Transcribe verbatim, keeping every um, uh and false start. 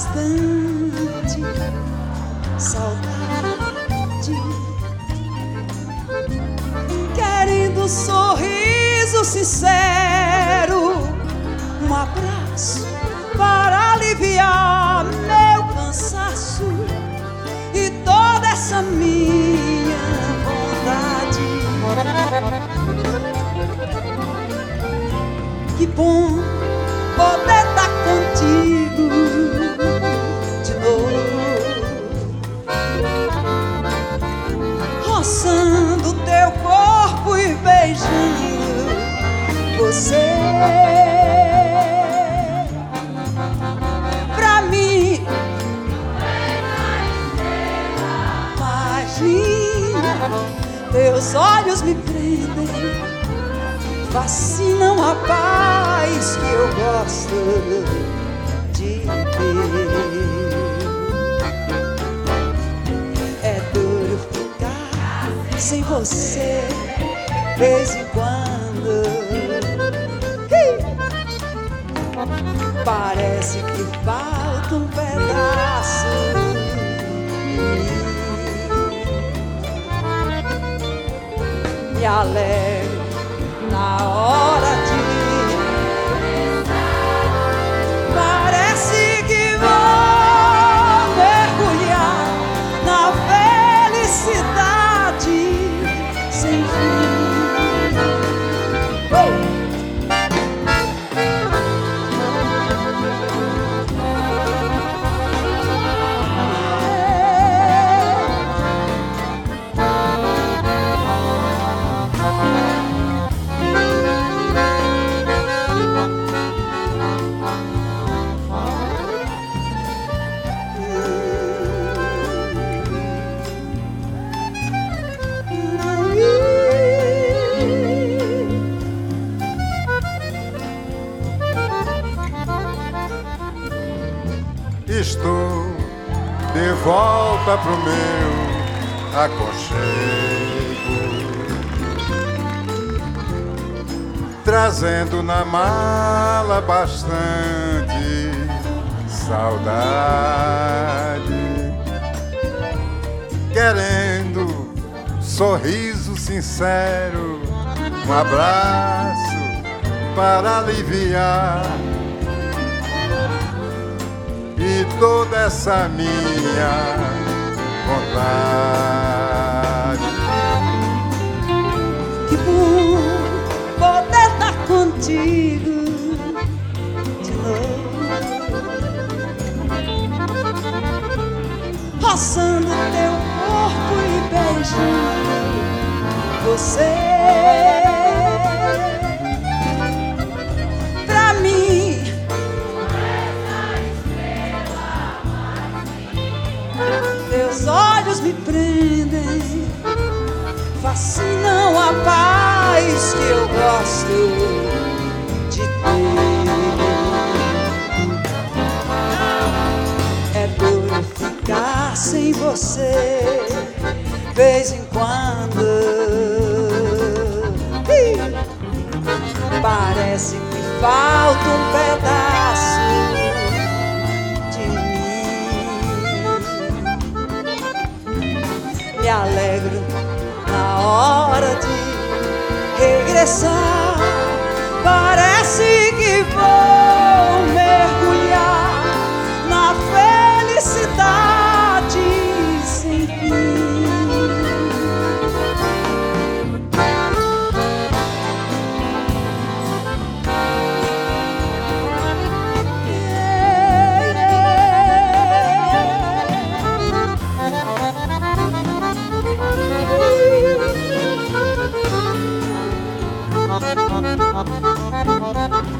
bastante saudade, querendo um sorriso sincero, um abraço para aliviar meu cansaço e toda essa minha vontade. Que bom poder estar contigo de novo, roçando teu corpo e beijando você. Pra mim, imagina, teus olhos me prendem, fascinam a paz que eu gosto de ter. É duro ficar sem você, vez em quando. Parece que falta um pedaço de mim. Me alegro na hora de parece que vou mergulhar na felicidade sem fim. Oh! Estou de volta pro meu aconchego, trazendo na mala bastante saudade, querendo sorriso sincero, um abraço para aliviar e toda essa minha vontade. Que bom poder estar contigo de novo, roçando teu corpo e beijando você. Pra mim, teus olhos me prendem, fascinam a paz que eu gosto de ter. É duro ficar sem você, vez em quando. Ih, parece que falta um pedaço de mim. Me alegro na hora de regressar, parece que vou mergulhar na felicidade sem fim. Thank you.